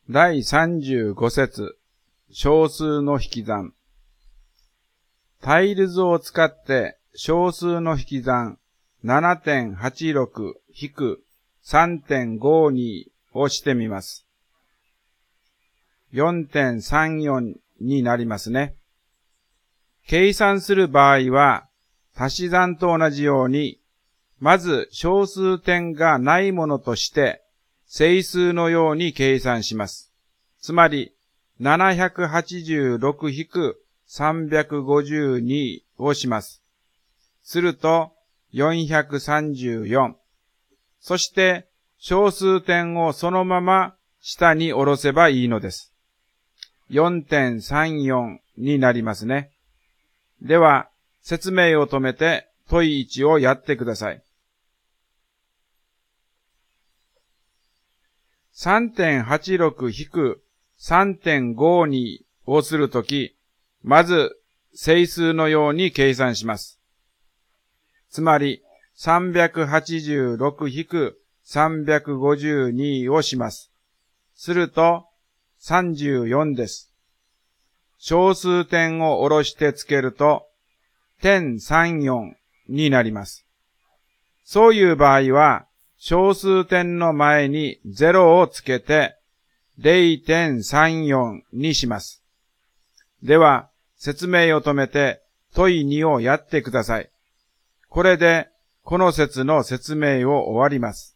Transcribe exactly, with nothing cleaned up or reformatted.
だいさんじゅうご節、小数の引き算。タイル図を使って小数の引き算 ななてんはちろく-さんてんごに をしてみます。よんてんさんよん になりますね。計算する場合は、足し算と同じように、まず小数点がないものとして、整数のように計算します。つまり、ななひゃくはちじゅうろく-さんびゃくごじゅうに をします。すると、よんひゃくさんじゅうよん。そして、小数点をそのまま下に下ろせばいいのです。よんてんさんよん になりますね。では、説明を止めて問いいちをやってください。さんてんはちろく-さんてんごに をするとき、まず整数のように計算します。つまり、さんびゃくはちじゅうろく-さんびゃくごじゅうに をします。すると、さんじゅうよんです。小数点を下ろしてつけると、点さんよんになります。そういう場合は、小数点の前にゼロをつけて れいてんさんよん にします。では、説明を止めて問いにをやってください。これで、この節の説明を終わります。